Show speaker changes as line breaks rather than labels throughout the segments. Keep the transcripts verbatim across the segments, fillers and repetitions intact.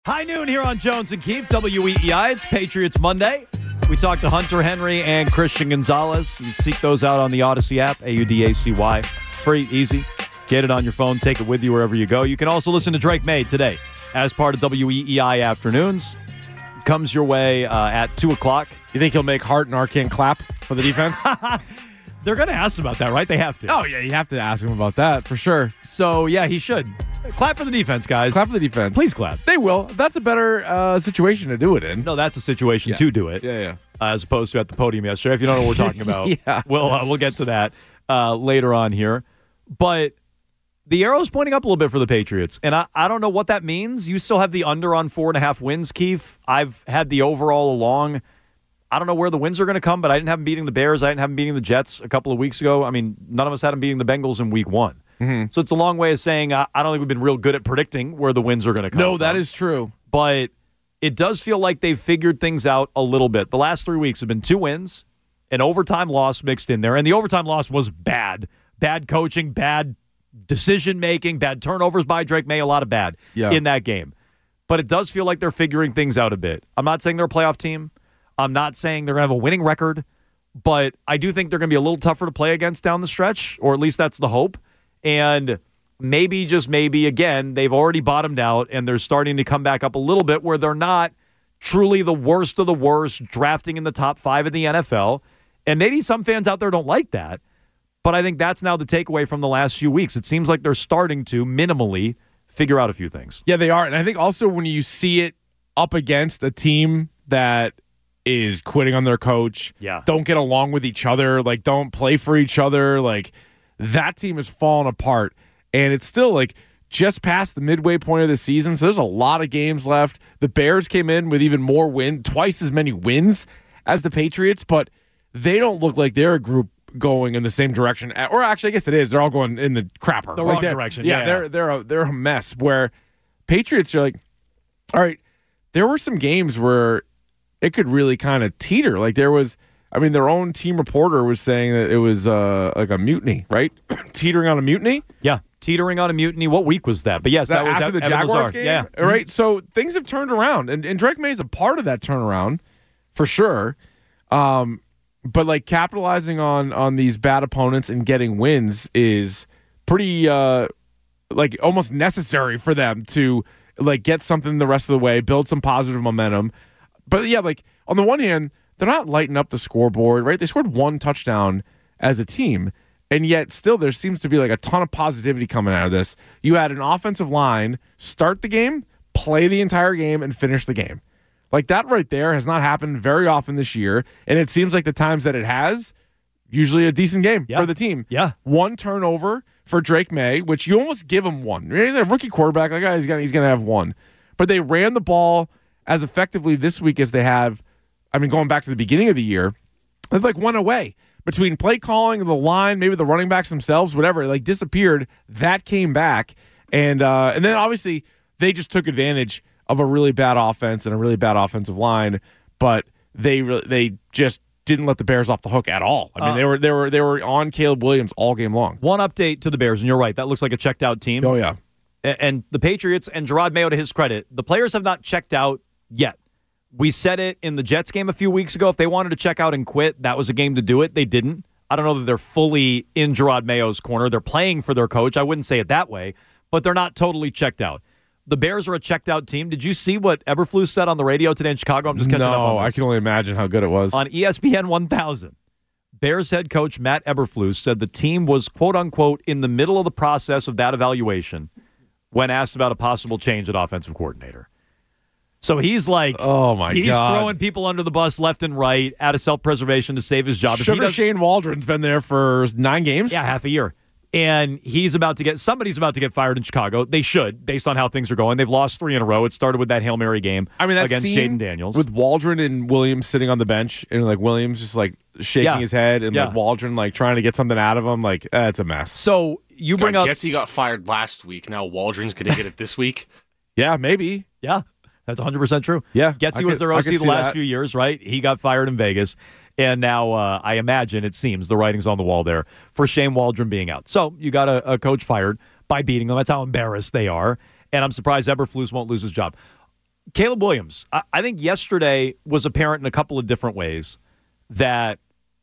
High noon here on Jones and Keefe, W E E I. It's Patriots Monday. We talked to Hunter Henry and Christian Gonzalez. You can seek those out on the Odyssey app, A U D A C Y. Free, easy. Get it on your phone. Take it with you wherever you go. You can also listen to Drake May today as part of W E E I Afternoons. Comes your way uh, at two o'clock.
You think he'll make Hart and Arcane clap for the defense?
They're going to ask about that, right? They have to.
Oh, yeah, you have to ask him about that for sure.
So, yeah, he should. Clap for the defense, guys.
Clap for the defense.
Please clap.
They will. That's a better uh, situation to do it in.
No, that's a situation
yeah.
to do it.
Yeah, yeah.
Uh, as opposed to at the podium yesterday. If you don't know what we're talking about,
yeah.
we'll, uh, we'll get to that uh, later on here. But the arrow's pointing up a little bit for the Patriots, and I, I don't know what that means. You still have the under on four and a half wins, Keefe. I've had the over all along. I don't know where the wins are going to come, but I didn't have them beating the Bears. I didn't have them beating the Jets a couple of weeks ago. I mean, none of us had them beating the Bengals in week one.
Mm-hmm.
So it's a long way of saying I, I don't think we've been real good at predicting where the wins are going to come
No,
from.
that is true.
But it does feel like they've figured things out a little bit. The last three weeks have been two wins, an overtime loss mixed in there, and the overtime loss was bad. Bad coaching, bad decision-making, bad turnovers by Drake May, a lot of bad
yeah.
in that game. But it does feel like they're figuring things out a bit. I'm not saying they're a playoff team. I'm not saying they're going to have a winning record, but I do think they're going to be a little tougher to play against down the stretch, or at least that's the hope. And maybe, just maybe, again, they've already bottomed out, and they're starting to come back up a little bit where they're not truly the worst of the worst, drafting in the top five of the N F L. And maybe some fans out there don't like that, but I think that's now the takeaway from the last few weeks. It seems like they're starting to minimally figure out a few things.
Yeah, they are. And I think also when you see it up against a team that is quitting on their coach,
yeah.
don't get along with each other, like don't play for each other, like that team is falling apart. And it's still like just past the midway point of the season, so there's a lot of games left. The Bears came in with even more wins, twice as many wins as the Patriots, but they don't look like they're a group going in the same direction. Or actually, I guess it is. They're all going in the crapper.
The
like
wrong direction.
Yeah,
yeah,
they're they're a, they're a mess. Where Patriots are like, all right, there were some games where it could really kind of teeter. Like there was, I mean, their own team reporter was saying that it was uh, like a mutiny, right? Teetering on a mutiny?
Yeah, teetering on a mutiny. What week was that? But yes,
that,
that was
after
Ev-
the
Evan
Jaguars
Lazar.
game.
Yeah,
all right. So things have turned around, and, and Drake May is a part of that turnaround for sure. Um, but like capitalizing on on these bad opponents and getting wins is pretty uh, like almost necessary for them to like get something the rest of the way, build some positive momentum. But yeah, like on the one hand, they're not lighting up the scoreboard, right? They scored one touchdown as a team, and yet still there seems to be like a ton of positivity coming out of this. You had an offensive line start the game, play the entire game, and finish the game. Like that right there has not happened very often this year, and it seems like the times that it has, usually a decent game
yeah.
for the team.
Yeah.
One turnover for Drake May, which you almost give him one. He's a rookie quarterback, like he's gonna he's gonna have one. But they ran the ball as effectively this week as they have. I mean, going back to the beginning of the year, they like went away between play calling, the line, maybe the running backs themselves, whatever. It like disappeared. That came back, and uh, and then obviously they just took advantage of a really bad offense and a really bad offensive line, but they re- they just didn't let the Bears off the hook at all. I mean, uh, they were they were they were on Caleb Williams all game long.
One update to the Bears, and you're right, that looks like a checked out team.
Oh yeah,
and, and the Patriots and Gerard Mayo, to his credit, the players have not checked out yet. We said it in the Jets game a few weeks ago. If they wanted to check out and quit, that was a game to do it. They didn't. I don't know that they're fully in Gerard Mayo's corner. They're playing for their coach. I wouldn't say it that way, but they're not totally checked out. The Bears are a checked-out team. Did you see what Eberflus said on the radio today in Chicago? I'm just catching
no,
up on this.
I can only imagine how good it was.
On E S P N one thousand, Bears head coach Matt Eberflus said the team was, quote-unquote, in the middle of the process of that evaluation when asked about a possible change at offensive coordinator. So he's like,
oh my
he's
God.
throwing people under the bus left and right out of self-preservation to save his job. If he
Sugar
does-
Shane Waldron's been there for nine games?
Yeah, half a year. And he's about to get, somebody's about to get fired in Chicago. They should, based on how things are going. They've lost three in a row. It started with that Hail Mary game
I mean, that
against
scene
Jaden Daniels.
with Waldron and Williams sitting on the bench, and like Williams just like shaking
Yeah.
his head, and
Yeah.
like Waldron like trying to get something out of him. Like, eh, it's a mess.
So you bring
I
up...
guess he got fired last week. Now Waldron's going to get it this week.
Yeah, maybe.
Yeah, that's one hundred percent true.
Yeah,
Getsy
I
was
could-
their
I
O C
could
the
see
last
that.
few years, right? He got fired in Vegas. And now uh, I imagine, it seems, the writing's on the wall there for Shane Waldron being out. So you got a, a coach fired by beating them. That's how embarrassed they are. And I'm surprised Eberflus won't lose his job. Caleb Williams, I, I think yesterday was apparent in a couple of different ways that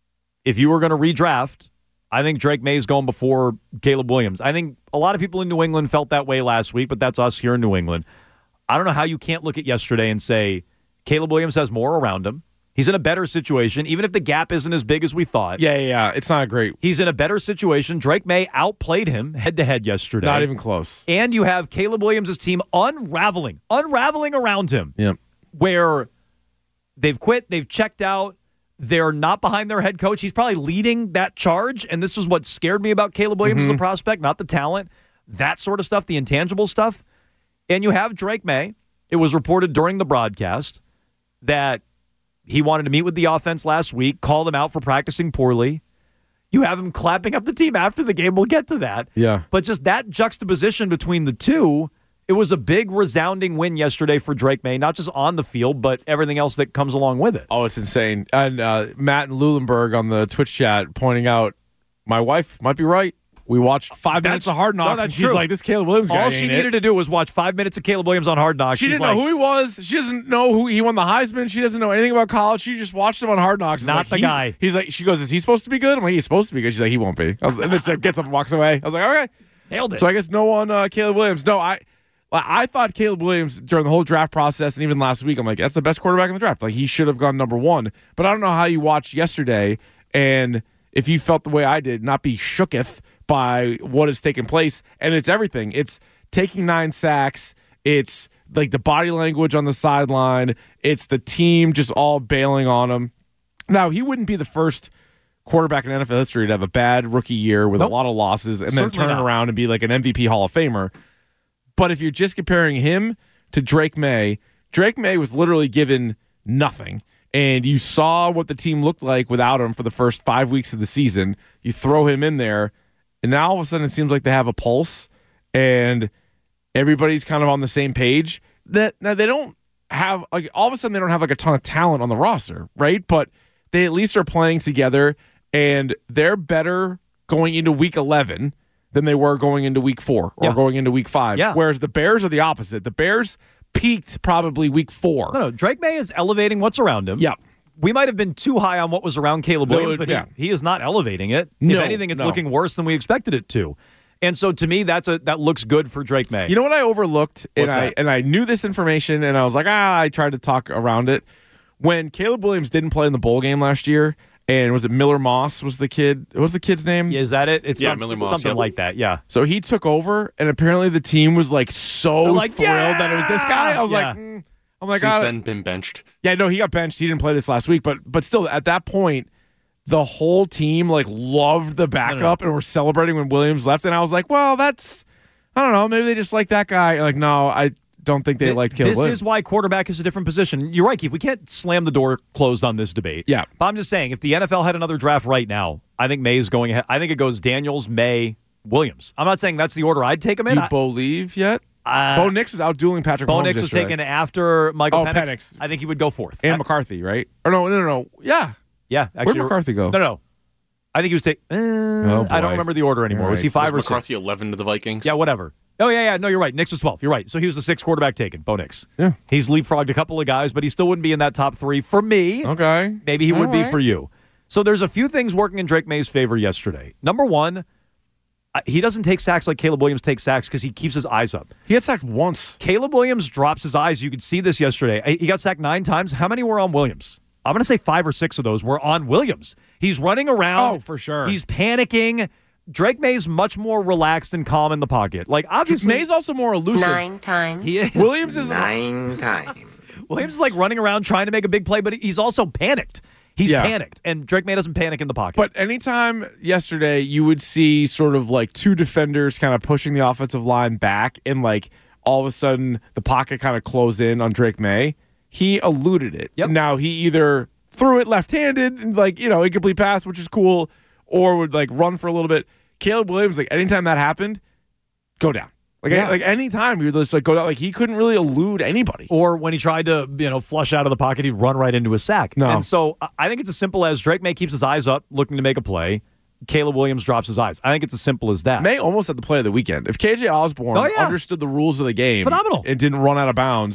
if you were going to redraft, I think Drake May is going before Caleb Williams. I think a lot of people in New England felt that way last week, but that's us here in New England. I don't know how you can't look at yesterday and say Caleb Williams has more around him. He's in a better situation, even if the gap isn't as big as we thought.
Yeah, yeah, yeah. It's not great.
He's in a better situation. Drake May outplayed him head-to-head yesterday.
Not even close.
And you have Caleb Williams' team unraveling, unraveling around him.
Yep.
Where they've quit, they've checked out, they're not behind their head coach. He's probably leading that charge, and this was what scared me about Caleb Williams mm-hmm. as a prospect, not the talent, that sort of stuff, the intangible stuff. And you have Drake May. It was reported during the broadcast that he wanted to meet with the offense last week, called them out for practicing poorly. You have him clapping up the team after the game. We'll get to that.
Yeah.
But just that juxtaposition between the two, it was a big, resounding win yesterday for Drake May, not just on the field, but everything else that comes along with it.
Oh, it's insane. And uh, Matt and Lulenberg on the Twitch chat pointing out, my wife might be right. We watched five
That's,
minutes of Hard Knocks,
no,
and she's
true.
like, this Caleb Williams guy
All
ain't
she
it.
needed to do was watch five minutes of Caleb Williams on Hard Knocks.
She
She's
didn't
like,
know who he was. She doesn't know who he won the Heisman. She doesn't know anything about college. She just watched him on Hard Knocks.
Not
like,
the
he,
guy.
He's like, she goes, is he supposed to be good? I'm like, he's supposed to be good. She's like, he won't be. I was, and then she gets up and walks away. I was like, okay.
Nailed it.
So I guess no on uh, Caleb Williams. No, I I thought Caleb Williams during the whole draft process and even last week, I'm like, that's the best quarterback in the draft. Like, he should have gone number one. But I don't know how you watched yesterday and if you felt the way I did, not be shooketh by what has taken place. And it's everything. It's taking nine sacks. It's like the body language on the sideline. It's the team just all bailing on him. Now, he wouldn't be the first quarterback in N F L history to have a bad rookie year with nope. a lot of losses and
Certainly
then turn
not.
around and be like an M V P Hall of Famer. But if you're just comparing him to Drake May, Drake May was literally given nothing. And you saw what the team looked like without him for the first five weeks of the season. You throw him in there, and now all of a sudden it seems like they have a pulse, and everybody's kind of on the same page. That now they don't have like all of a sudden they don't have like a ton of talent on the roster, right? But they at least are playing together, and they're better going into week eleven than they were going into week four or
yeah.
going into week five.
Yeah.
Whereas the Bears are the opposite. The Bears peaked probably week four.
No, no. Drake May is elevating what's around him.
Yeah.
We might have been too high on what was around Caleb Williams,
No,
but
yeah.
he, he is not elevating it.
No,
if anything, it's
no.
looking worse than we expected it to. And so to me, that's a that looks good for Drake May.
You know what I overlooked? And
What's
I
that?
and I knew this information, and I was like, ah, I tried to talk around it. When Caleb Williams didn't play in the bowl game last year, and was it Miller Moss was the kid? What was the kid's name?
Is that it? It's
Yeah,
some-
Miller Moss,
something
yeah.
like that. Yeah.
So he took over, and apparently the team was like so
They're like,
thrilled
yeah!
that it was this guy. I was
Yeah.
like, mm. I'm like,
Since
ah.
then, been benched.
yeah, no, he got benched. He didn't play this last week, but but still, at that point, the whole team like loved the backup and were celebrating when Williams left. And I was like, well, that's I don't know, maybe they just like that guy. Like, no, I don't think they
Th-
liked Caleb
This
Williams.
is why quarterback is a different position. You're right, Keith. We can't slam the door closed on this debate.
Yeah.
But I'm just saying, if the N F L had another draft right now, I think May is going ahead. I think it goes Daniels, May, Williams. I'm not saying that's the order I'd take them in.
Do
I-
Bo leave yet?
Uh,
Bo Nix is out dueling Patrick
Bo
Mahomes
Nix was
yesterday.
taken after Michael
Oh,
Penix.
Penix.
I think he would go fourth.
and
I-
McCarthy, right? Or no, no, no, no. Yeah.
yeah, actually,
Where'd McCarthy go?
No, no. I think he was taken. Uh,
Oh,
I don't
boy.
remember the order anymore.
All
Was he
right.
five
Was
or six?
McCarthy eleven to the Vikings?
Yeah, whatever. Oh, yeah, yeah. No, you're right. Nix was twelve. You're right. So he was the sixth quarterback taken, Bo Nix.
Yeah.
He's leapfrogged a couple of guys, but he still wouldn't be in that top three for me.
Okay.
Maybe he
All
would be
right.
for you. So there's a few things working in Drake May's favor yesterday. Number one, uh, he doesn't take sacks like Caleb Williams takes sacks because he keeps his eyes up.
He had sacked once.
Caleb Williams drops his eyes. You could see this yesterday. He got sacked nine times. How many were on Williams? I'm going to say five or six of those were on Williams. He's running around.
Oh, for sure.
He's panicking. Drake May's much more relaxed and calm in the pocket. Like, obviously,
May's also more elusive.
Nine times.
he is.
Williams is
Nine times.
Williams is like running around trying to make a big play, but he's also panicked. He's
Yeah.
panicked, and Drake May doesn't panic in the pocket.
But anytime yesterday you would see sort of like two defenders kind of pushing the offensive line back and like all of a sudden the pocket kind of closed in on Drake May, he eluded it.
Yep.
Now he either threw it left-handed and like, you know, incomplete pass, which is cool, or would like run for a little bit. Caleb Williams, like anytime that happened, go down. Like,
Yeah.
any, like anytime he would just like go down, like he couldn't really elude anybody.
Or when he tried to, you know, flush out of the pocket, he'd run right into a sack.
No.
And so I- I think it's as simple as Drake May keeps his eyes up, looking to make a play. Caleb Williams drops his eyes. I think it's as simple as that.
May almost had the play of the weekend. If K J Osborne
Oh, yeah.
understood the rules of the game
Phenomenal.
and didn't run out of bounds,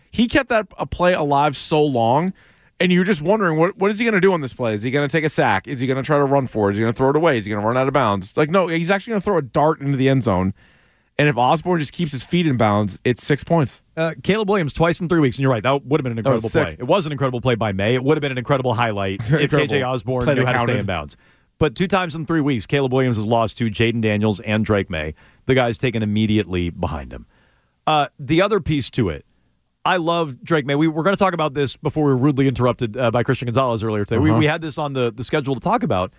he kept that a play alive so long, and you're just wondering, what what is he going to do on this play? Is he going to take a sack? Is he going to try to run for it? Is he going to throw it away? Is he going to run out of bounds? Like, no, he's actually going to throw a dart into the end zone. And if Osborne just keeps his feet in bounds, it's six points.
Uh, Caleb Williams twice in three weeks, and you're right. That would have been an incredible
sick.
play. It was an incredible play by May. It would have been an incredible highlight if K J Osborne
Play
knew
that
how to stay
counted.
in bounds. But two times in three weeks, Caleb Williams has lost to Jaden Daniels and Drake May. The guy's taken immediately behind him. Uh, the other piece to it, I love Drake May. We were going to talk about this before we were rudely interrupted uh, by Christian Gonzalez earlier today.
Uh-huh.
We, we had this on the, the schedule to talk about.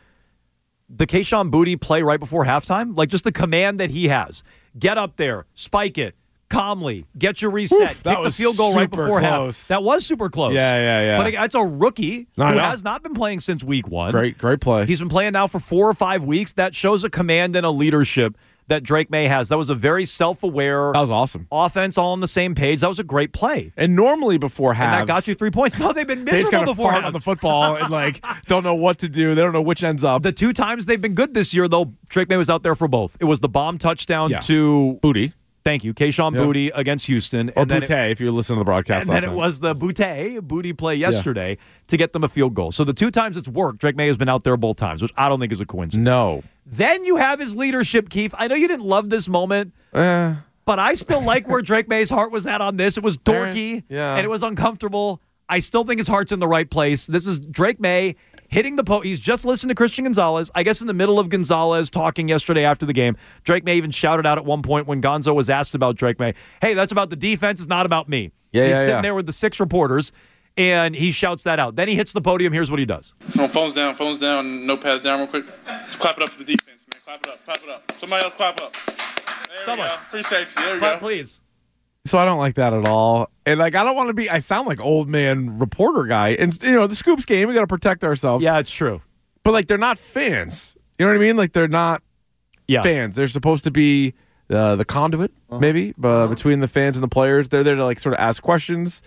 The Kayshon Boutte play right before halftime, like just the command that he has. Get up there, spike it, calmly, get your reset,
Oof, that
kick the
was
field goal right
super
before half.
close.
That was super close.
Yeah, yeah, yeah.
But it's a rookie
I
who
know.
has not been playing since week one.
Great, great play.
He's been playing now for four or five weeks. That shows a command and a leadership that Drake May has. That was a very self-aware
That was awesome.
offense, all on the same page. That was a great play.
And normally before halves,
And that got you three points. No, they've been
they just
miserable
kind of
before
fart
halves.
on the football and like don't know what to do. They don't know which ends up.
The two times they've been good this year, though, Drake May was out there for both. It was the bomb touchdown
Yeah.
to
Booty
Thank you, Kayshon
Yep.
Boutte against Houston,
or
and then
Boutte,
it,
if you listen to the broadcast.
and
last
then it
night.
was the Boutte Boutte play yesterday to get them a field goal. So the two times it's worked, Drake May has been out there both times, which I don't think is a coincidence.
no.
Then you have his leadership, Keith. I know you didn't love this moment,
Eh,
but I still like where Drake May's heart was at on this. It was dorky,
Yeah.
and it was uncomfortable. I still think his heart's in the right place. This is Drake May hitting the post. He's just listened to Christian Gonzalez. I guess in the middle of Gonzalez talking yesterday after the game, Drake May even shouted out at one point when Gonzo was asked about Drake May, hey, that's about the defense. It's not about me.
Yeah,
He's
yeah,
sitting
yeah.
there with the six reporters, and he shouts that out. Then he hits the podium. Here's what he does.
No, phones down, phones down, notepads down real quick. Just clap it up for the defense, man. Clap it up, clap it up. Somebody else clap up. There
Someone.
we go. Appreciate you. There we
But
go.
please.
So I don't like that at all. And like I don't want to be I sound like old man reporter guy. And you know, the Scoops game, we gotta protect ourselves.
Yeah, it's true.
But like they're not fans. You know what I mean? Like they're not
Yeah.
fans. They're supposed to be uh, the conduit, maybe, uh, between the fans and the players. They're there to like sort of ask questions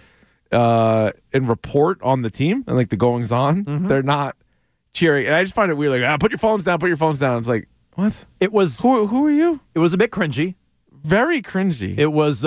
uh, and report on the team and like the goings on. They're not cheering. And I just find it weird. Like, ah, put your phones down, put your phones down. It's like, what?
It was
Who who are you?
it was a bit cringy.
Very cringy.
It was uh,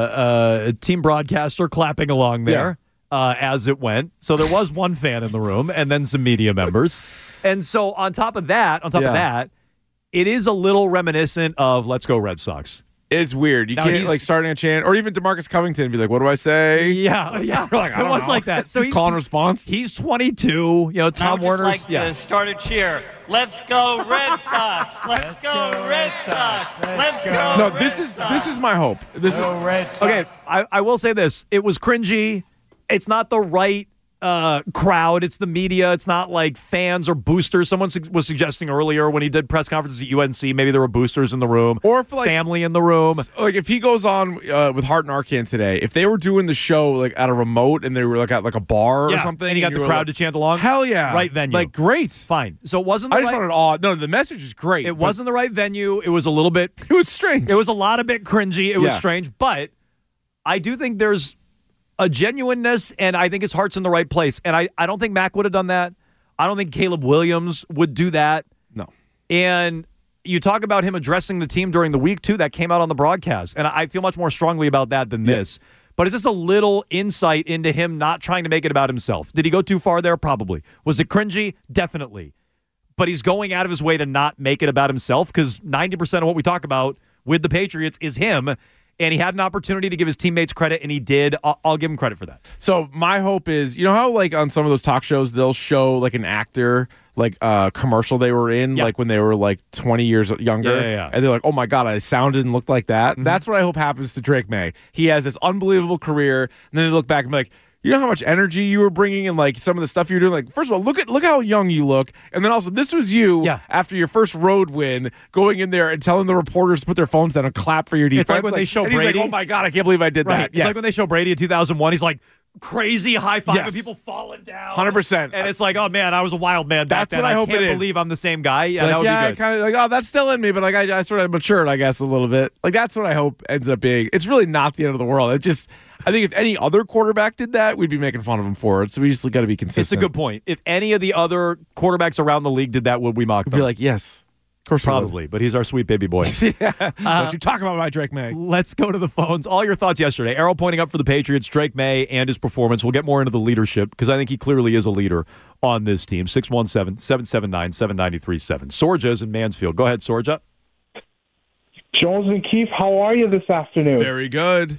uh, a team broadcaster clapping along there uh, as it went. So there was one fan in the room and then some media members. And so on top of that, on top
Yeah.
of that, it is a little reminiscent of Let's Go Red Sox.
It's weird. You
Now
can't
he's-
like starting a chant or even DeMarcus Covington be like, what do I say?
Yeah, yeah.
You're like, I
it
don't
was
know.
like that. So he's
Call and response.
He's twenty-two. You know,
I
Tom
would
Warner's.
just like
yeah.
to start a cheer. Let's go Red Sox! Let's go Red Sox! Let's go.
No,
Red
this is
Sox.
this is my hope. This is
Red Sox.
Okay, I, I will say this. It was cringy. It's not the right uh, crowd. It's the media. It's not like fans or boosters. Someone su- was suggesting earlier when he did press conferences at U N C, maybe there were boosters in the room.
Or if, like-
family in the room.
like if he goes on uh, with Hart and Arcan today, if they were doing the show like at a remote and they were like at like a bar or
Yeah,
something,
and he got
you
the
were
crowd
like,
to chant along.
Hell yeah,
Right venue.
like great.
Fine. So it wasn't the
I just
right,
wanted all. No, the message is great.
it
but
wasn't the right venue. It was a little bit
It was strange.
It was a lot of bit cringy. It was
Yeah.
strange, but I do think there's a genuineness, and I think his heart's in the right place. And I, I don't think Mac would have done that. I don't think Caleb Williams would do that.
no.
And you talk about him addressing the team during the week, too. That came out on the broadcast. And I feel much more strongly about that than this. But it's just a little insight into him not trying to make it about himself. Did he go too far there? Probably. Was it cringy? Definitely. But he's going out of his way to not make it about himself because ninety percent of what we talk about with the Patriots is him. And he had an opportunity to give his teammates credit, and he did. I'll, I'll give him credit for that.
So my hope is, you know how like on some of those talk shows they'll show like an actor like a uh, commercial they were in
Yeah.
like when they were like twenty years younger,
Yeah, yeah, yeah.
and they're like, oh my god, I sounded and looked like that. That's what I hope happens to Drake May. He has this unbelievable career, and then they look back and be like, you know how much energy you were bringing and like some of the stuff you were doing. Like, first of all, look at look how young you look, and then also this was you
Yeah.
after your first road win, going in there and telling the reporters to put their phones down and clap for your defense.
It's like when they show
and he's
Brady-
like, oh my god, I can't believe I did
Right.
that.
It's
Yes.
like when they show Brady in two thousand one. He's like crazy high five
Yes.
and people falling down.
one hundred percent.
And it's like, oh, man, I was a wild man back
That's
then.
what I hope
can't
it is.
believe I'm the same guy. Yeah,
Like,
that would
yeah,
be
I
good.
kind of like, oh, that's still in me, but like I, I sort of matured, I guess, a little bit. Like that's what I hope ends up being. It's really not the end of the world. It just, I think if any other quarterback did that, we'd be making fun of him for it. So we just got to be consistent.
It's a good point. If any of the other quarterbacks around the league did that, would we mock
We'd
them?
be like, yes, course,
Probably, but he's our sweet baby boy.
Don't you talk about my Drake May?
Let's go to the phones. All your thoughts yesterday. Arrow pointing up for the Patriots, Drake May, and his performance. We'll get more into the leadership because I think he clearly is a leader on this team. six one seven, seven seven nine, seven nine three seven. Sorja's in Mansfield. Go ahead, Sorja.
Jones and Keith, how are you this afternoon?
Very good.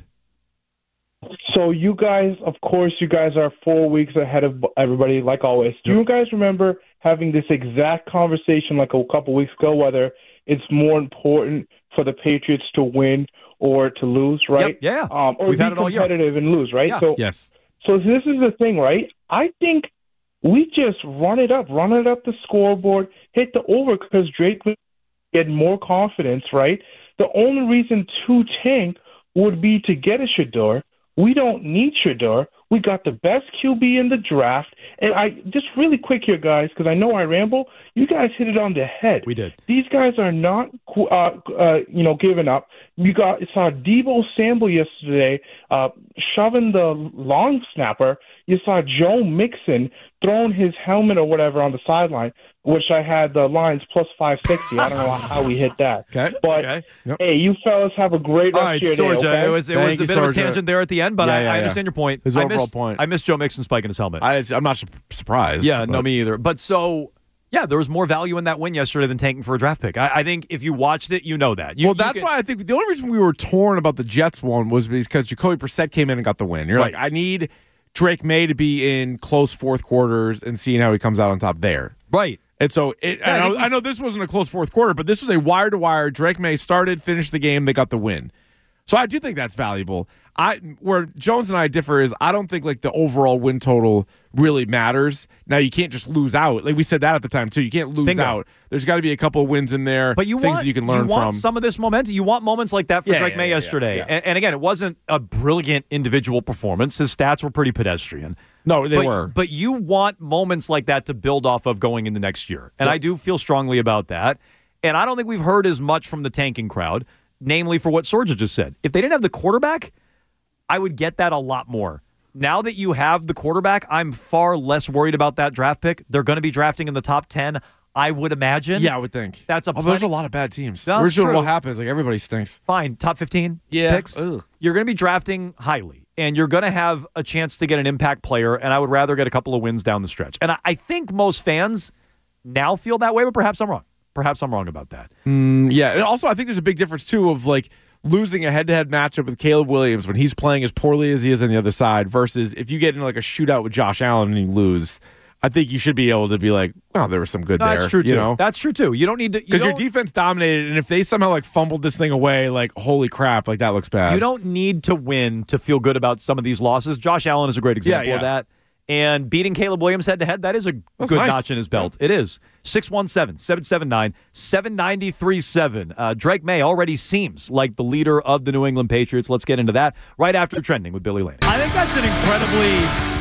So you guys, of course, you guys are four weeks ahead of everybody, like always. Do you guys remember having this exact conversation like a couple weeks ago, whether it's more important for the Patriots to win or to lose, right?
Yep, yeah.
Um, or
We've
be
had it all year.
competitive and lose, right?
Yeah.
So,
Yes.
so this is the thing, right? I think we just run it up, run it up the scoreboard, hit the over because Drake would get more confidence, right? The only reason to tank would be to get a Shedeur. We don't need Shedeur. We got the best Q B in the draft. And I just really quick here, guys, because I know I ramble. You guys hit it on the head.
We did.
These guys are not, uh, uh, you know, giving up. You got saw Deebo Samuel yesterday uh, shoving the long snapper. You saw Joe Mixon throwing his helmet or whatever on the sideline, which I had the lines plus five sixty. I don't know how we hit that.
Okay.
But,
Okay.
Yep.
hey, you fellas have a great
All
rest
right,
of your
Sorja.
day, okay?
It was, it
Thank
was a
you,
bit of a
Sorja.
tangent there at the end, but
Yeah,
I,
yeah,
I
yeah.
understand your point.
His
I
overall
missed,
point.
I missed Joe Mixon spiking his helmet.
I, I'm not su- surprised.
Yeah,
but-
no, me either. But so, yeah, there was more value in that win yesterday than tanking for a draft pick. I, I think if you watched it, you know that. You,
well,
you
that's
could-
why I think the only reason we were torn about the Jets one was because Jacoby Brissett came in and got the win. You're
Right.
like, I need Drake May to be in close fourth quarters and seeing how he comes out on top there.
Right.
And so it,
Yeah, I
I, know,
think he's-
I know this wasn't a close fourth quarter, but this was a wire to wire. Drake May started, finished the game, they got the win. So I do think that's valuable. I where Jones and I differ is I don't think like the overall win total really matters. Now you can't just lose out. Like we said that at the time too. You can't lose
Bingo.
out. There's got to be a couple of wins in there.
But you
things
want
that you can learn
you want
from.
some of this momentum. You want moments like that for
Yeah,
Drake
yeah,
May
yeah,
yesterday.
yeah, yeah.
And, and again, it wasn't a brilliant individual performance. His stats were pretty pedestrian.
no, they
but,
were.
But you want moments like that to build off of going into next year. And I do feel strongly about that. And I don't think we've heard as much from the tanking crowd, namely for what Sorja just said. If they didn't have the quarterback, I would get that a lot more. Now that you have the quarterback, I'm far less worried about that draft pick. They're going to be drafting in the top ten, I would imagine.
Yeah, I would think.
That's a
oh, there's a
plenty-
lot of bad teams.
No,
We're
it's
just doing
true.
what happens. Like everybody stinks.
Fine, top fifteen
Yeah.
picks.
Ugh.
You're going to be drafting highly, and you're going to have a chance to get an impact player, and I would rather get a couple of wins down the stretch. And I, I think most fans now feel that way, but perhaps I'm wrong. Perhaps I'm wrong about that.
Yeah, and also I think there's a big difference too of like losing a head-to-head matchup with Caleb Williams when he's playing as poorly as he is on the other side versus if you get into like a shootout with Josh Allen and you lose. I think you should be able to be like, well, there was some good
No,
there.
that's true, too.
You know?
That's true, too. You don't need to...
Because
you
your
don't-
defense dominated, and if they somehow like fumbled this thing away, like holy crap, like that looks bad.
You don't need to win to feel good about some of these losses. Josh Allen is a great example
Yeah,
of
yeah.
that. And beating Caleb Williams head-to-head, that is a
That's
good
nice.
notch in his belt. It is. six one seven, seven seven nine, seven nine three seven. Uh, Drake May already seems like the leader of the New England Patriots. Let's get into that right after Trending with Billy Lane. I think that's an incredibly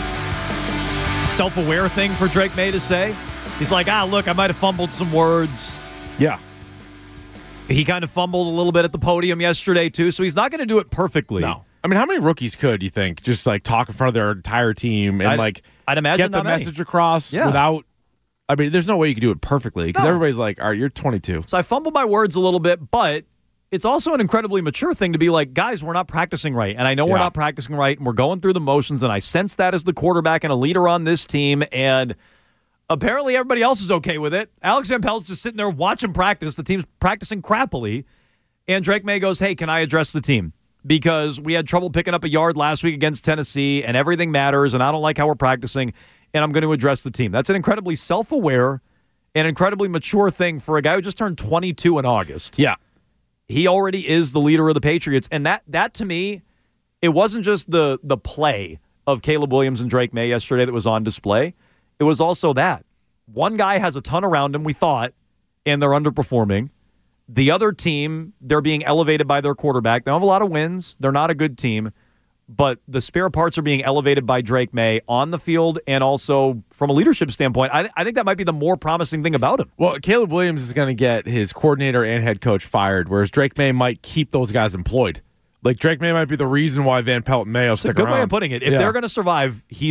self-aware thing for Drake May to say. He's like, ah, look, I might have fumbled some words.
Yeah.
He kind of fumbled a little bit at the podium yesterday, too, so he's not going to do it perfectly.
No. I mean, how many rookies could you think just like talk in front of their entire team and
I'd-
like
I'd imagine
get the
not many.
message across
Yeah.
without? I mean, there's no way you could do it perfectly because
No.
everybody's like, "All right, you're twenty-two."
So I fumbled my words a little bit, but it's also an incredibly mature thing to be like, guys, we're not practicing right. And I know we're
Yeah.
not practicing right, and we're going through the motions, and I sense that as the quarterback and a leader on this team, and apparently everybody else is okay with it. Alex Van Pelt's just sitting there watching practice. The team's practicing crappily, and Drake May goes, hey, can I address the team? Because we had trouble picking up a yard last week against Tennessee, and everything matters, and I don't like how we're practicing, and I'm going to address the team. That's an incredibly self-aware and incredibly mature thing for a guy who just turned twenty-two in August.
Yeah.
He already is the leader of the Patriots, and that that to me, it wasn't just the the play of Caleb Williams and Drake May yesterday that was on display. It was also that. One guy has a ton around him, we thought, and they're underperforming. The other team, they're being elevated by their quarterback. They don't have a lot of wins. They're not a good team. But the spare parts are being elevated by Drake May on the field and also from a leadership standpoint. I, I think that might be the more promising thing about him.
Well, Caleb Williams is going to get his coordinator and head coach fired, whereas Drake May might keep those guys employed. Like Drake May might be the reason why Van Pelt and Mayo
It's a
stick
good
around.
way of putting it. If
Yeah.
they're going to survive, he's why.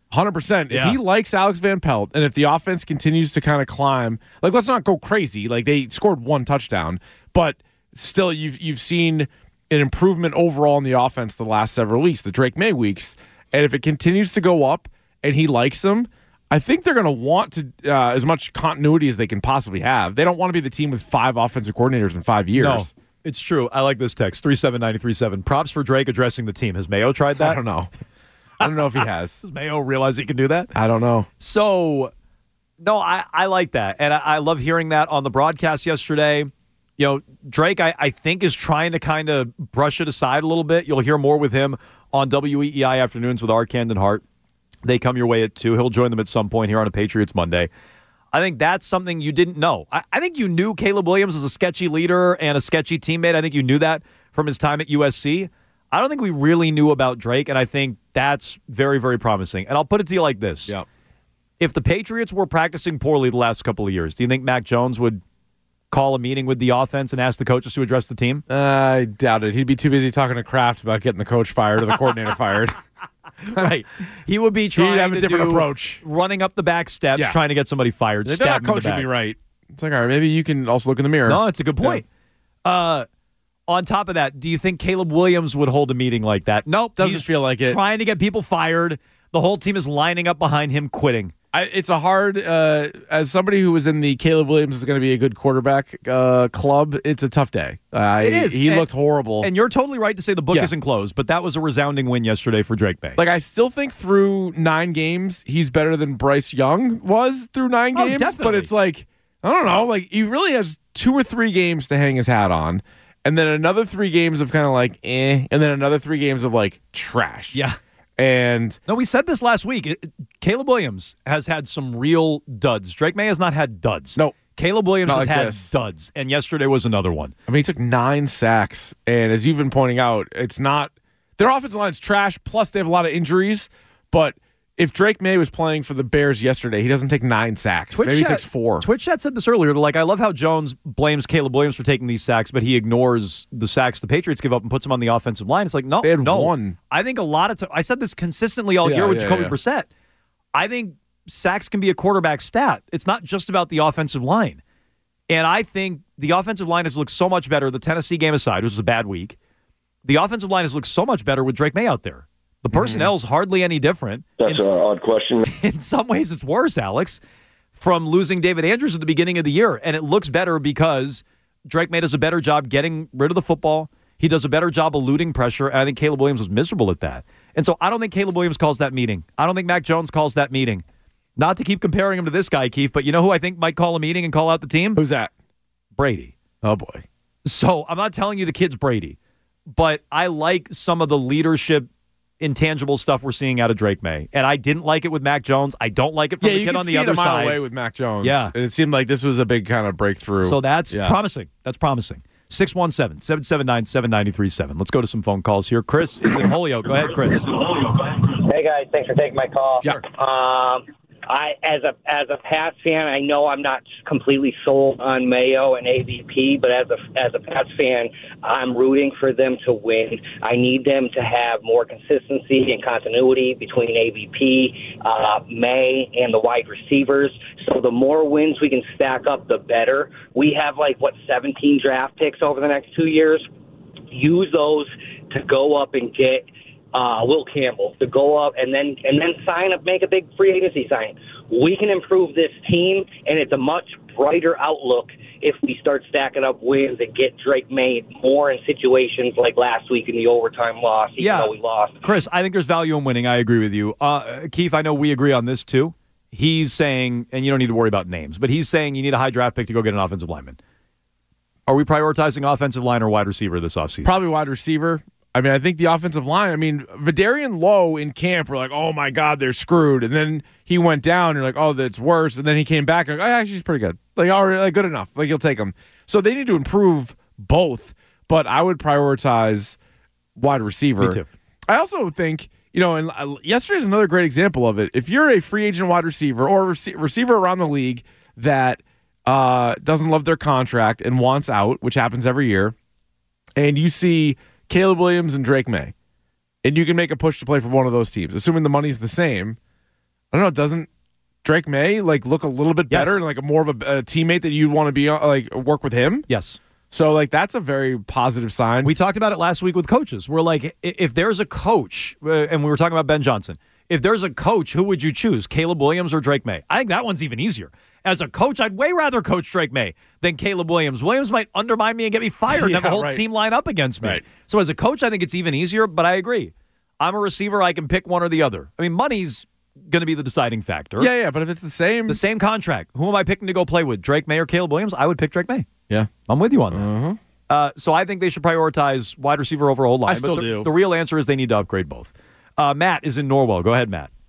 one hundred percent. If
Yeah.
he likes Alex Van Pelt, and if the offense continues to kind of climb, like let's not go crazy. Like they scored one touchdown, but still, you've you've seen an improvement overall in the offense the last several weeks, the Drake May weeks. And if it continues to go up, and he likes them, I think they're going to want to uh, as much continuity as they can possibly have. They don't want to be the team with five offensive coordinators in five years.
No, it's true. I like this text, three seven nine three seven. Props for Drake addressing the team. Has Mayo tried that?
I don't know. I don't know if he has.
Does Mayo realize he can do that?
I don't know.
So, no, I, I like that. And I, I love hearing that on the broadcast yesterday. You know, Drake, I, I think, is trying to kind of brush it aside a little bit. You'll hear more with him on W E E I Afternoons with our Camden Hart. They come your way at two. He'll join them at some point here on a Patriots Monday. I think that's something you didn't know. I, I think you knew Caleb Williams was a sketchy leader and a sketchy teammate. I think you knew that from his time at U S C. I don't think we really knew about Drake, and I think that's very, very promising. And I'll put it to you like this.
Yeah.
If the Patriots were practicing poorly the last couple of years, do you think Mac Jones would call a meeting with the offense and ask the coaches to address the team?
Uh, I doubt it. He'd be too busy talking to Kraft about getting the coach fired or the coordinator fired.
Right. He would be trying
He'd have a
to
different
do
approach.
running up the back steps,
Yeah.
trying to get somebody fired.
They're
stab
not
him in the
coaching
back.
me right. It's like, all right, maybe you can also look in the mirror.
No, it's a good point. Uh, on top of that, do you think Caleb Williams would hold a meeting like that? Nope.
Doesn't
he's
feel like it.
Trying to get people fired. The whole team is lining up behind him, quitting.
I, it's a hard, uh, as somebody who was in the Caleb Williams is going to be a good quarterback uh, club, it's a tough day. Uh,
It is.
He
And-
looked horrible.
And you're totally right to say the book
Yeah.
isn't closed, but that was a resounding win yesterday for Drake May.
Like, I still think through nine games, he's better than Bryce Young was through nine
Oh,
games. But
definitely.
it's like, I don't know. Like, he really has two or three games to hang his hat on. And then another three games of kind of like, eh. And then another three games of like trash.
yeah.
And
No, we said this last week. It- Caleb Williams has had some real duds. Drake May has not had duds.
No.
Caleb Williams
Not
has
like
had
this.
duds, and yesterday was another one.
I mean, he took nine sacks, and as you've been pointing out, it's not their offensive line's trash. Plus, they have a lot of injuries. But if Drake May was playing for the Bears yesterday, he doesn't take nine sacks. Maybe he
Chat-
takes four.
Twitch Chat said this earlier. They're like, I love how Jones blames Caleb Williams for taking these sacks, but he ignores the sacks the Patriots give up and puts them on the offensive line. It's like, no,
They had
no.
one.
I think a lot of times, I said this consistently all
Yeah,
year with
yeah,
Jacoby
yeah.
Brissett. I think sacks can be a quarterback stat. It's not just about the offensive line. And I think the offensive line has looked so much better, the Tennessee game aside, which was a bad week. The offensive line has looked so much better with Drake May out there. The personnel's hardly any different.
That's
In-
an odd question.
in some ways it's worse, Alex, from losing David Andrews at the beginning of the year. And it looks better because Drake May does a better job getting rid of the football. He does a better job eluding pressure. And I think Caleb Williams was miserable at that. And so I don't think Caleb Williams calls that meeting. I don't think Mac Jones calls that meeting. Not to keep comparing him to this guy, Keith, but you know who I think might call a meeting and call out the team?
Who's that?
Brady.
Oh boy.
So I'm not telling you the kid's Brady, but I like some of the leadership intangible stuff we're seeing out of Drake May. And I didn't like it with Mac Jones. I don't like it from
Yeah,
the
you
kid
can
on the
see it
other
a mile
side.
away with Mac Jones.
Yeah.
And it seemed like this was a big kind of breakthrough.
So that's
Yeah.
promising. That's promising. six one seven, seven seven nine, seven nine three seven. Let's go to some phone calls here. Chris is in Holyoke. Go ahead, Chris.
Hey guys, thanks for taking my call.
Yeah.
Um, I as a as a Pats fan, I know I'm not completely sold on Mayo and A V P, but as a as a Pats fan, I'm rooting for them to win. I need them to have more consistency and continuity between A V P, uh, May, and the wide receivers. So the more wins we can stack up, the better. We have like what seventeen draft picks over the next two years. Use those to go up and get uh, Will Campbell, to go up and then and then sign up, make a big free agency sign. We can improve this team, and it's a much brighter outlook if we start stacking up wins and get Drake May more in situations like last week in the overtime loss, even
Yeah.
though we lost.
Chris, I think there's value in winning. I agree with you. Uh, Keith, I know we agree on this too. He's saying, and you don't need to worry about names, but he's saying you need a high draft pick to go get an offensive lineman. Are we prioritizing offensive line or wide receiver this offseason?
Probably wide receiver. I mean, I think the offensive line, I mean, Vidarian Lowe in camp were like, oh my God, they're screwed. And then he went down, and you're like, oh, that's worse. And then he came back, and like, oh, actually, he's pretty good. Like, all right, like, good enough. Like, you'll take him. So they need to improve both, but I would prioritize wide receiver.
Me too.
I also think, you know, and uh, yesterday's another great example of it. If you're a free agent wide receiver or a rece- receiver around the league that uh, doesn't love their contract and wants out, which happens every year, and you see Caleb Williams and Drake May, and you can make a push to play for one of those teams, assuming the money's the same, I don't know. Doesn't Drake May like look a little bit better
Yes.
and like a more of a, a teammate that you'd want to be on, like work with him?
Yes.
So like that's a very positive sign.
We talked about it last week with coaches. We're like, i- if there's a coach, uh, and we were talking about Ben Johnson, if there's a coach, who would you choose, Caleb Williams or Drake May? I think that one's even easier. As a coach, I'd way rather coach Drake May than Caleb Williams. Williams might undermine me and get me fired and have
Yeah,
a whole
right.
team line up against me.
Right.
So as a coach, I think it's even easier, but I agree. I'm a receiver. I can pick one or the other. I mean, money's going to be the deciding factor.
yeah, yeah, but if it's the same,
The same contract. Who am I picking to go play with, Drake May or Caleb Williams? I would pick Drake May.
yeah,
I'm with you on that. Uh, so I think they should prioritize wide receiver over O-line.
I still
but the,
do.
The real answer is they need to upgrade both. Uh, Matt is in Norwell. Go ahead, Matt.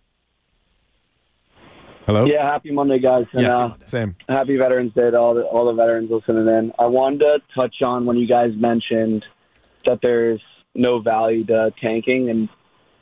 hello.
Yeah, happy Monday, guys. And,
Yes,
uh,
same.
happy Veterans Day to all the, all the veterans listening in. I wanted to touch on when you guys mentioned that there's no value to tanking. And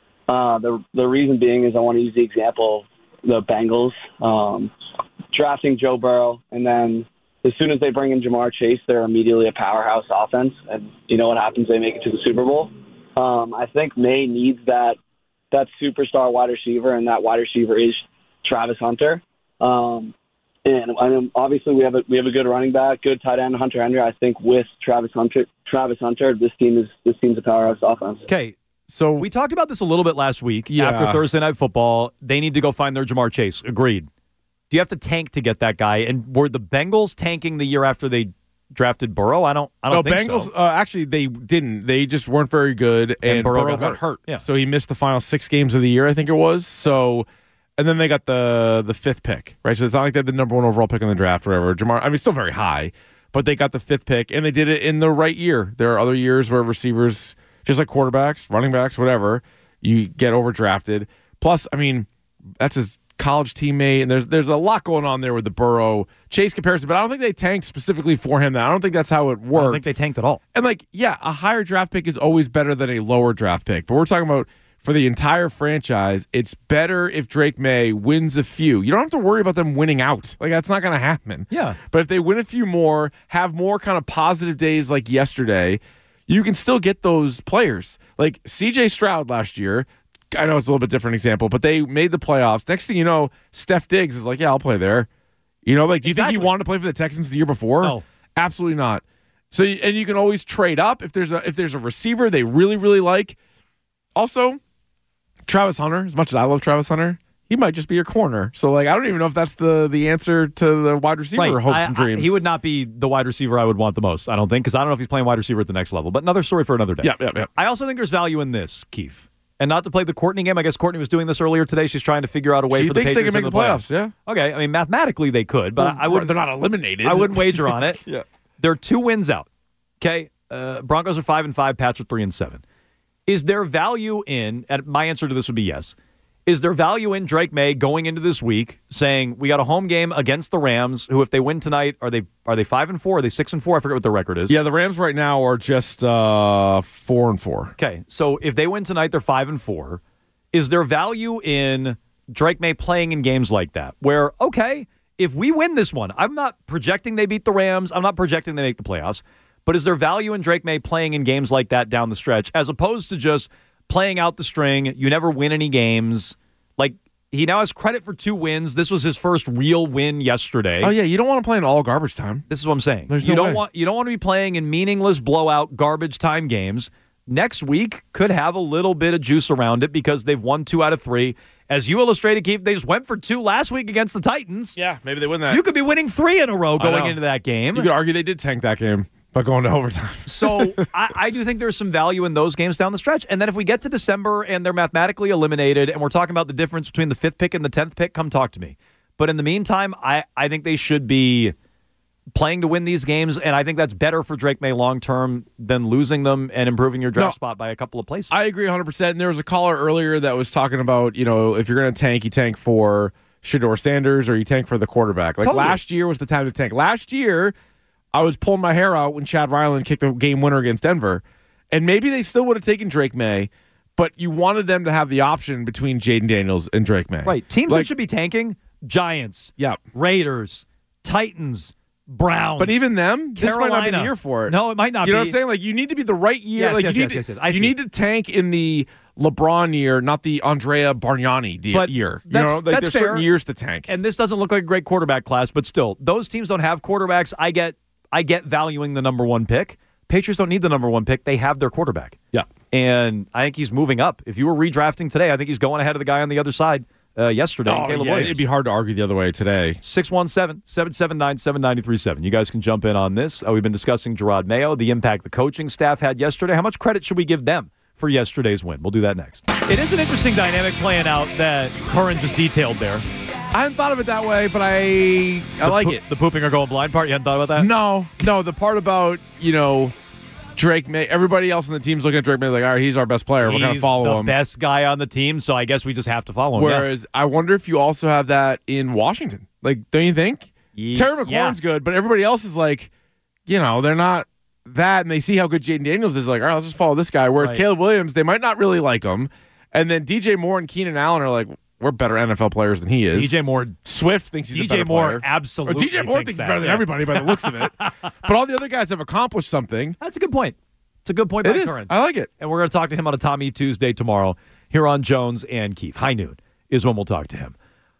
uh, the, the reason being is I want to use the example of the Bengals um, drafting Joe Burrow, and then as soon as they bring in Jamar Chase, they're immediately a powerhouse offense. And you know what happens? They make it to the Super Bowl. Um, I think May needs that that superstar wide receiver, and that wide receiver is Travis Hunter. Um, and I mean, obviously we have a we have a good running back, good tight end, Hunter Henry. I think with Travis Hunter, Travis Hunter, this team is this team's a powerhouse offense.
Okay.
So
We talked about this a little bit last week
Yeah.
after Thursday Night Football. They need to go find their Jamar Chase. Agreed. Do you have to tank to get that guy? And were the Bengals tanking the year after they drafted Burrow? I don't I
no,
don't think
Bengals.
so.
Uh, actually, they didn't. They just weren't very good, and,
Burrow
Burrow,
got
got,
hurt.
hurt.
Yeah.
So he missed the final six games of the year, I think it was. So, and then they got the the fifth pick, right? So it's not like they had the number one overall pick in the draft, or whatever. Jamar, I mean, still very high, but they got the fifth pick, and they did it in the right year. There are other years where receivers, just like quarterbacks, running backs, whatever, you get overdrafted. Plus, I mean, that's his college teammate, and there's there's a lot going on there with the Burrow Chase comparison, but I don't think they tanked specifically for him. I don't think that's how it
I don't
worked.
think they tanked at all.
And like, yeah, a higher draft pick is always better than a lower draft pick. But we're talking about for the entire franchise, it's better if Drake May wins a few. You don't have to worry about them winning out. Like, that's not going to happen.
Yeah.
But if they win a few more, have more kind of positive days like yesterday, you can still get those players. Like C J Stroud last year, I know it's a little bit different example, but they made the playoffs. Next thing you know, Steph Diggs is like, yeah, I'll play there. You know, like, do you
Exactly.
think he wanted to play for the Texans the year before?
No.
Absolutely not. So, and you can always trade up if there's a if there's a receiver they really really like. Also, Travis Hunter, as much as I love Travis Hunter, he might just be your corner. So, like, I don't even know if that's the the answer to the wide receiver hopes
I-
and
I-
dreams.
he would not be the wide receiver I would want the most, I don't think, because I don't know if he's playing wide receiver at the next level. But another story for another day.
Yeah, yeah, yeah.
I also think there's value in this, Keith. And not to play the Courtney game. I guess Courtney was doing this earlier today. She's trying to figure out a way
She
for the
thinks they
Patriots
can make
into
the playoffs. Yeah,
Okay, I mean, mathematically they could, but I wouldn't.
They're not eliminated.
I wouldn't wager on it.
Yeah.
There are two wins out. Okay, uh, Broncos are five and five. Pats are three and seven. Is there value in? And my answer to this would be yes. Is there value in Drake May going into this week saying we got a home game against the Rams, who if they win tonight, are they are they five and four? Are they six and four? I forget what their record is.
Yeah, the Rams right now are just uh, four and four.
Okay, so if they win tonight, they're five and four. Is there value in Drake May playing in games like that? Where, okay, if we win this one, I'm not projecting they beat the Rams. I'm not projecting they make the playoffs. But is there value in Drake May playing in games like that down the stretch, as opposed to just playing out the string? You never win any games. Like, he now has credit for two wins. This was his first real win yesterday.
Oh yeah, you don't want to play in all garbage time.
This is what I'm saying.
There's
you
no
don't
way.
want you don't want to be playing in meaningless blowout garbage time games. Next week could have a little bit of juice around it because they've won two out of three. As you illustrated, Keith, they just went for two last week against the Titans.
Yeah, maybe they win that.
You could be winning three in a row
I
going
know.
into that game.
You could argue they did tank that game by going to overtime.
So I, I do think there's some value in those games down the stretch. And then if we get to December and they're mathematically eliminated and we're talking about the difference between the fifth pick and the tenth pick, come talk to me. But in the meantime, I, I think they should be playing to win these games, and I think that's better for Drake May long term than losing them and improving your draft
No,
spot by a couple of places.
I agree one hundred percent. And there was a caller earlier that was talking about, you know, if you're going to tank, you tank for Shedeur Sanders or you tank for the quarterback. Like
Totally.
last year was the time to tank. Last year, I was pulling my hair out when Chad Ryland kicked the game winner against Denver. And maybe they still would have taken Drake May, but you wanted them to have the option between Jaden Daniels and Drake May.
right. Teams
Like-
that should be tanking, Giants,
Yeah.
Raiders, Titans, Browns.
But even them, this might not be
Carolina.
the year for it.
No, it might not
You know
be.
what I'm saying? Like, you need to be the right year.
Yes,
like
yes,
you
yes,
need
yes,
to,
yes. I
you
see.
need to tank in the LeBron year, not the Andrea Bargnani de-
But
year. You
that's-
know, like
that's
there's
fair.
certain years to tank.
And this doesn't look like a great quarterback class, but still, those teams don't have quarterbacks. I get I get valuing the number one pick. Patriots don't need the number one pick. They have their quarterback.
Yeah.
And I think he's moving up. If you were redrafting today, I think he's going ahead of the guy on the other side uh, yesterday.
Oh,
Caleb
yeah,
Williams.
it'd be hard to argue the other way today.
six one seven, seven seven nine, seven nine three seven. You guys can jump in on this. Uh, we've been discussing Gerard Mayo, the impact the coaching staff had yesterday. How much credit should we give them for yesterday's win? We'll do that next. It is an interesting dynamic playing out that Curran just detailed there.
I hadn't thought of it that way, but I I
The
like
po-
it.
The pooping or going blind part, you hadn't thought about that?
No, no, the part about, you know, Drake May, everybody else on the team's looking at Drake May like, all right, he's our best player. We're going to
He's
follow
the
him.
best guy on the team, so I guess we just have to follow him. Yeah.
Whereas I wonder if you also have that in Washington. Like, don't you think?
Ye-
Terry McLaurin's
yeah.
good, but everybody else is like, you know, they're not that, and they see how good Jaden Daniels is. Like, all right, let's just follow this guy. Whereas
Right.
Caleb Williams, they might not really like him. And then D J Moore and Keenan Allen are like, we're better N F L players than he is.
D J Moore,
Swift thinks he's
D
a
J
better
Moore
player.
absolutely
Or D J Moore thinks,
thinks
he's
that,
better than
yeah.
everybody by the looks of it. But all the other guys have accomplished something.
that's a good point. It's a good point
It
by
is.
Curran.
I like it.
And we're going to talk to him on a Tommy Tuesday tomorrow here on Jones and Keith. High noon is when we'll talk to him.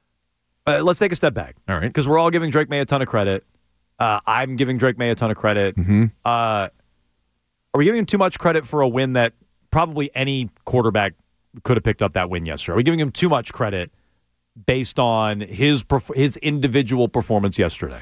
Uh, let's take a step back.
All right.
Because we're all giving Drake May a ton of credit. Uh, I'm giving Drake May a ton of credit.
Mm-hmm.
Uh, are we giving him too much credit for a win that probably any quarterback could have picked up that win yesterday? Are we giving him too much credit based on his perf- his individual performance yesterday?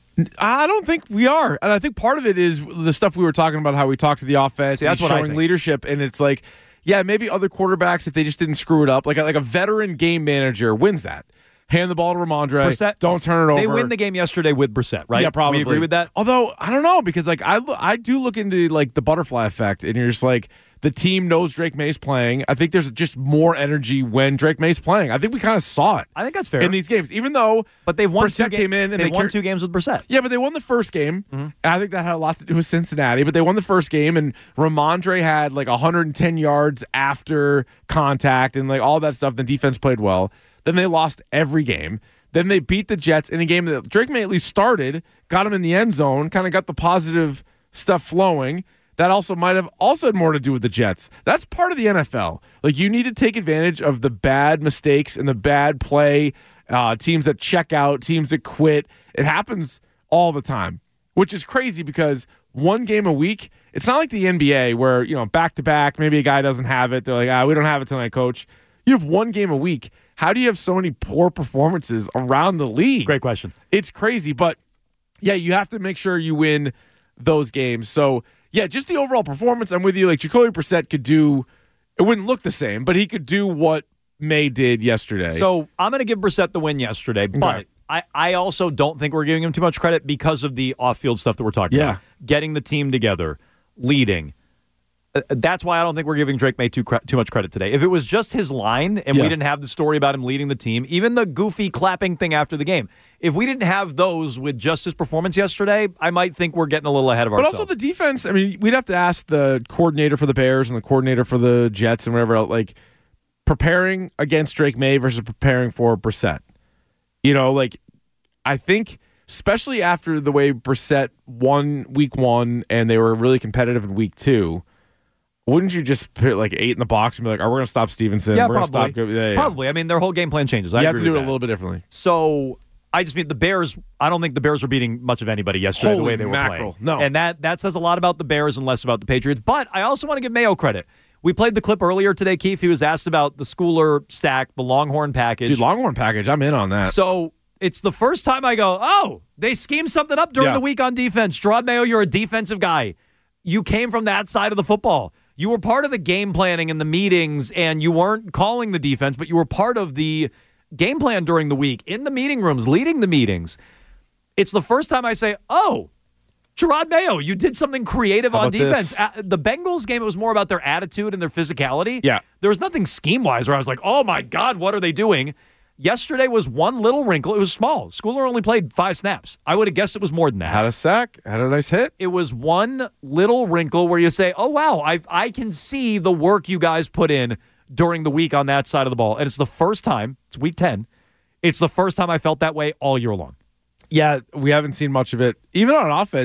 I don't think we are. And I think part of it is the stuff we were talking about, how we talked to the offense,
See,
and
that's
he's
what I
showing
think.
leadership. And it's like, yeah, maybe other quarterbacks, if they just didn't screw it up, like a, like a veteran game manager wins that. Hand the ball to Ramondre.
Brissett-
Don't turn it over.
They win the game yesterday with Brissett, right?
Yeah, probably.
We agree with that?
Although I don't know, because like I lo- I do look into like the butterfly effect, and you're just like, the team knows Drake May's playing. I think there's just more energy when Drake May's playing. I think we kind of saw it
I think that's fair.
in these games, even though
but they've won
Brissett
two ga-
came in and
they've
they
won
car-
two games with Brissett.
Yeah, but they won the first game.
Mm-hmm.
I think that had a lot to do with Cincinnati, but they won the first game, and Ramondre had like one hundred ten yards after contact and like all that stuff. The defense played well. Then they lost every game. Then they beat the Jets in a game that Drake May at least started, got him in the end zone, kind of got the positive stuff flowing. That also might have also had more to do with the Jets. That's part of the N F L. Like, you need to take advantage of the bad mistakes and the bad play, uh, teams that check out, teams that quit. It happens all the time, which is crazy because one game a week, it's not like the N B A where, you know, back to back, maybe a guy doesn't have it. They're like, ah, we don't have it tonight, coach. You have one game a week. How do you have so many poor performances around the league?
Great question.
It's crazy, but yeah, you have to make sure you win those games. So yeah, just the overall performance. I'm with you. Like, Jacoby Brissett could do, it wouldn't look the same, but he could do what May did yesterday.
So I'm going to give Brissett the win yesterday, but
Okay.
I, I also don't think we're giving him too much credit because of the off-field stuff that we're talking
Yeah.
about. Getting the team together, leading. Uh, That's why I don't think we're giving Drake May too cre- too much credit today. If it was just his line and
Yeah.
we didn't have the story about him leading the team, even the goofy clapping thing after the game, if we didn't have those with just his performance yesterday, I might think we're getting a little ahead of
But
ourselves.
also the defense, I mean, we'd have to ask the coordinator for the Bears and the coordinator for the Jets and whatever else, like, preparing against Drake May versus preparing for Brissett. You know, like, I think, especially after the way Brissett won week one and they were really competitive in week two, wouldn't you just put like eight in the box and be like, "Are we going to stop Stevenson?
yeah,
we're going to
probably.
stop." Yeah, yeah.
Probably. I mean, their whole game plan changes. I
You have
agree
to do
with
it a
that.
little bit differently.
So I just mean the Bears. I don't think the Bears were beating much of anybody yesterday the
Holy
way they were
mackerel.
playing.
No.
And that that says a lot about the Bears and less about the Patriots. But I also want to give Mayo credit. We played the clip earlier today, Keith. He was asked about the Schooler stack, the Longhorn package.
Dude, Longhorn package, I'm in on that.
So it's the first time I go, oh, they schemed something up during
Yeah.
the week on defense. Gerard Mayo, you're a defensive guy. You came from that side of the football. You were part of the game planning and the meetings, and you weren't calling the defense, but you were part of the game plan during the week, in the meeting rooms, leading the meetings. It's the first time I say, oh, Gerard Mayo, you did something creative
How
on
about
defense.
this?
Uh, the Bengals game, it was more about their attitude and their physicality.
Yeah.
There was nothing scheme-wise where I was like, oh, my God, what are they doing? Yesterday was one little wrinkle. It was small. Schooler only played five snaps. I would have guessed it was more than that.
Had a sack, had a nice hit.
It was one little wrinkle where you say, oh, wow, I I can see the work you guys put in during the week on that side of the ball. And it's the first time, it's week ten, it's the first time I felt that way all year long.
Yeah, we haven't seen much of it. Even on offense,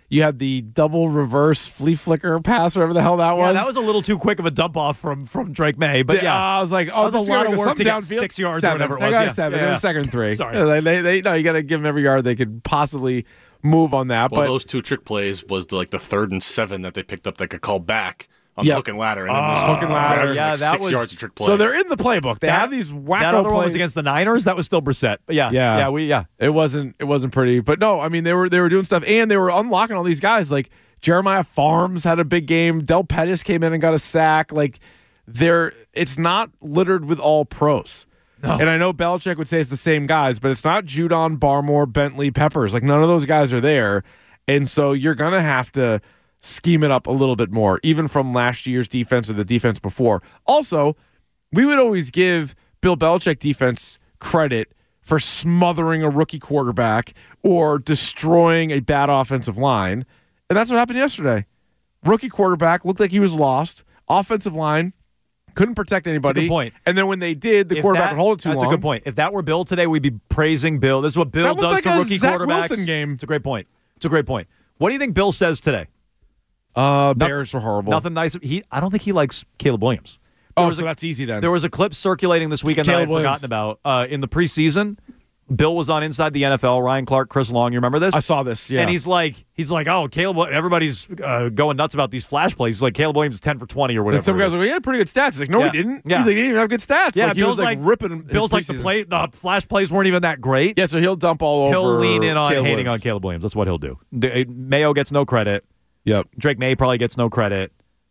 You had the double reverse flea flicker pass, whatever the hell that
Yeah,
was.
that was a little too quick of a dump off from from Drake May, but
The-
yeah,
uh, I was like, oh,
that was
this
a lot
is
of work to get
downfield.
six yards
seven.
or whatever it
They
was.
got
yeah.
seven.
Yeah.
It was second and three.
Sorry.
Yeah, they, they, no, you got to give them every yard they could possibly move on that.
Well,
but
those two trick plays was the, like the third and seven that they picked up that could call back on
Yep.
hook and ladder. And then this
hook and ladder.
like
Yeah, that
six
was-
yards of trick play.
so they're in the playbook. They
That-
have these wacko
That other
plays.
one was against the Niners. That was still Brissett. But yeah,
Yeah.
yeah, we yeah.
It wasn't. It wasn't pretty. But no, I mean they were they were doing stuff, and they were unlocking all these guys. Like Jeremiah Farms had a big game. Del Pettis came in and got a sack. Like they're it's not littered with all pros.
No.
And I know Belichick would say it's the same guys, but it's not Judon, Barmore, Bentley, Peppers. Like none of those guys are there, and so you're gonna have to scheme it up a little bit more, even from last year's defense or the defense before. Also, we would always give Bill Belichick defense credit for smothering a rookie quarterback or destroying a bad offensive line. And that's what happened yesterday. Rookie quarterback looked like he was lost. Offensive line couldn't protect anybody.
good point.
And then when they did, the
If
quarterback
that-
would hold it too
that's
long.
a good point. If that were Bill today, we'd be praising Bill. This is what Bill
That looked
does
like
to
a
rookie
Zach
quarterbacks.
Wilson game.
It's a great point. It's a great point. What do you think Bill says today?
Uh, Bears were horrible.
Nothing nice. He, I don't think he likes Caleb Williams. There
Oh,
was
so
a-
that's easy then.
There was a clip circulating this weekend that I had
Caleb Williams.
forgotten about. Uh, in the preseason, Bill was on Inside the N F L. Ryan Clark, Chris Long. You remember this?
I saw this, yeah.
And he's like, he's like, oh, Caleb. Everybody's uh, going nuts about these flash plays. He's like, Caleb Williams is ten for twenty or whatever.
And some
it
guys
is.
were like, he had pretty good stats. He's like, no,
Yeah.
he didn't.
Yeah.
He's like, he didn't even have good stats.
Yeah,
like, he
Bill's
was like,
like
ripping his
Bill's like the
preseason.
play. The flash plays weren't even that great.
Yeah, so he'll dump all
He'll
over.
lean in on
Caleb
hating on
Williams.
Caleb Williams. That's what he'll do. D- Mayo gets no credit.
Yep.
Drake May probably gets no credit.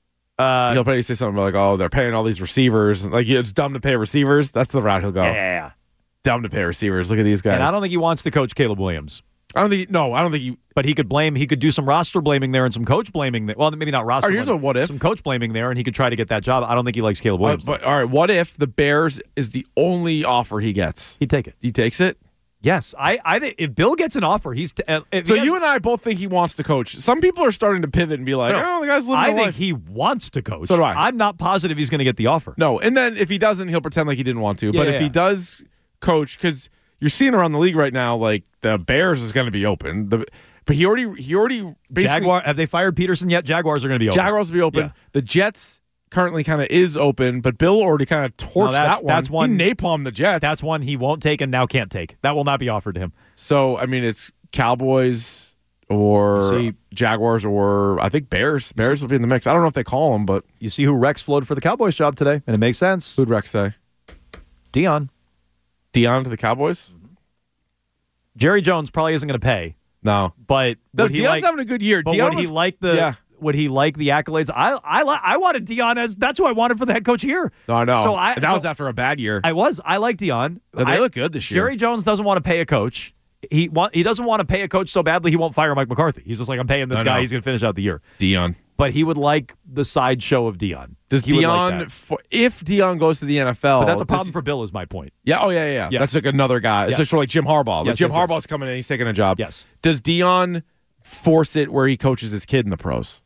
Uh,
He'll probably say something like, "Oh, they're paying all these receivers. Like, it's dumb to pay receivers." That's the route he'll go.
yeah.
Dumb to pay receivers. Look at these guys.
And I don't think he wants to coach Caleb Williams.
I don't think. No, I don't think you.
But he could blame. He could do some roster blaming there and some coach blaming there. Well, maybe not roster.
All right, here's
blaming,
a what if.
Some coach blaming there, and he could try to get that job. I don't think he likes Caleb
Uh,
Williams.
but all right, what if the Bears is the only offer he gets?
He'd take it.
He takes it.
Yes, I. I think if Bill gets an offer, he's. T- uh, if
So
he has-
you and I both think he wants to coach. Some people are starting to pivot and be like,
No,
"Oh, the guy's living
I
a
think
life."
he wants to coach.
So do I.
I'm not positive he's going to get the offer.
No, and then if he doesn't, he'll pretend like he didn't want to. But
Yeah,
if he
yeah.
does coach, because you're seeing around the league right now, like the Bears is going to be open. The, but he already, he already basically
Jaguar. Have they fired Peterson yet? Jaguars are going to be open.
Jaguars will be open.
Yeah.
The Jets currently kind of is open, but Bill already kind of torched
No, that's-
that one.
that's one-
He napalmed the Jets.
That's one he won't take and now can't take. That will not be offered to him.
So I mean, it's Cowboys or
See-
Jaguars or I think Bears. Bears will be in the mix. I don't know if they call them, but
You see who Rex floated for the Cowboys job today, and it makes sense.
who'd Rex say?
Dion.
Dion to the Cowboys?
Jerry Jones probably isn't going to pay,
No.
but
No,
would he
Dion's
like,
having a good year.
But
Dion
would
was,
he like the?
Yeah.
Would he like the accolades? I I li- I wanted Dion as that's who I wanted for the head coach here.
No, I know.
So I
And that
so
was after a bad year.
I was I like Dion.
But they
I-
look good this year.
Jerry Jones doesn't want to pay a coach. He want he doesn't want to pay a coach so badly he won't fire Mike McCarthy. He's just like I'm paying this
I
guy.
know.
He's going to finish out the year.
Dion.
But he would like the sideshow of Dion.
Does
He would like
Dion,
that.
for, if Dion goes to the N F L,
But that's a
does
problem
he-
for Bill. Is my point.
Yeah, oh yeah, yeah,
Yeah.
That's like another guy. It's
Yes.
just like Jim Harbaugh. Like
Yes,
Jim
yes, yes.
Harbaugh's coming in, he's taking a job.
Yes.
Does Dion force it where he coaches his kid in the pros?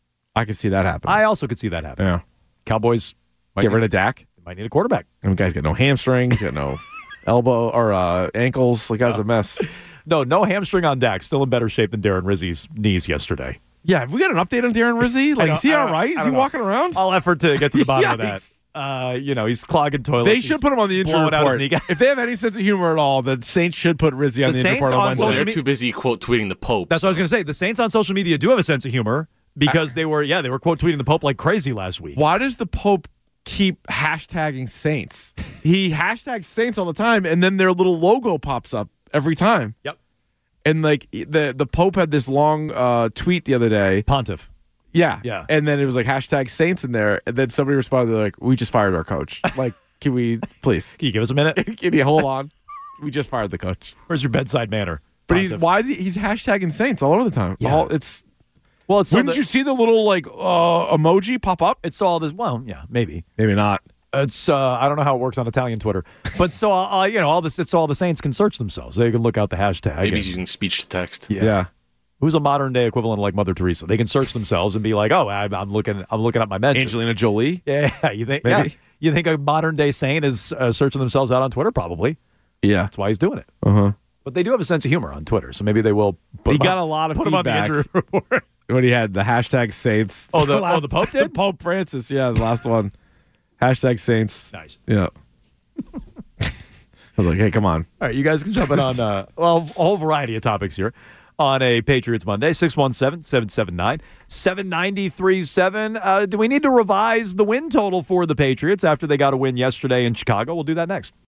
I could see that happen.
I also could see that happen.
yeah.
Cowboys might
Get
need,
rid of Dak.
might need a quarterback.
I mean, guy's got no hamstrings, got no elbow or uh, ankles. Like, guy's a mess.
No, no hamstring on Dak. Still in better shape than Darren Rizzi's knees yesterday.
Yeah, have we got an update on Darren Rizzi? Like,
don't-
is he
I
all
don't-
right?
I
Is he
don't know.
walking around?
All effort to get to the bottom of that.
Yikes.
Uh, you know, he's clogging toilets.
They
He's
should put him on the injury
blowing out his
report.
kneecap.
If they have any sense of humor at all, the Saints should put Rizzi on
The
the, injury
Saints
report on
on
Wednesday.
Well,
social
they're
me-
too busy quote tweeting the Pope.
That's what I was going to say. The Saints on social media do have a sense of humor because they were, yeah, they were quote tweeting the Pope like crazy last week.
Why does the Pope keep hashtagging Saints? He hashtags Saints all the time, and then their little logo pops up every time.
Yep.
And like the the Pope had this long uh, tweet the other day.
Pontiff.
Yeah,
Yeah.
And then it was like hashtag Saints in there, and then somebody responded like, "We just fired our coach. Like, can we please?
Can you give us a minute?
Can you hold on? We just fired the coach."
Where's your bedside manner?
But he's
Pontiff?
why is he? He's hashtagging Saints all over the time.
Yeah.
All, it's
Well, it's so
wouldn't
the-
you see the little like uh, emoji pop up?
It's all this. Well, yeah, maybe.
Maybe not.
It's uh, I don't know how it works on Italian Twitter, but so uh, you know all this. It's all the Saints can search themselves. They can look out the hashtag.
Maybe
and-
he's using speech to text.
Yeah.
Yeah.
Who's a modern day equivalent of like Mother Teresa? They can search themselves and be like, "Oh, I'm, I'm looking, I'm looking up my mentions."
Angelina Jolie.
Yeah, you think?
Maybe.
Yeah, you think a modern day saint is uh, searching themselves out on Twitter? Probably.
Yeah.
That's why he's doing it.
Uh huh.
But they do have a sense of humor on Twitter, so maybe they will put
He
him
got
on,
a lot of
put him on the
feedback.
injury report.
When he had the hashtag Saints.
Oh, the,
last-
oh, the Pope
the
did?
Pope Francis, yeah, the last one. Hashtag Saints.
Nice.
Yeah. I was like, hey, come on.
All right, you guys can jump in on, uh, well, a whole variety of topics here on a Patriots Monday, six one seven, seven seven nine, seven nine three seven. Uh, do we need to revise the win total for the Patriots after they got a win yesterday in Chicago? We'll do that next.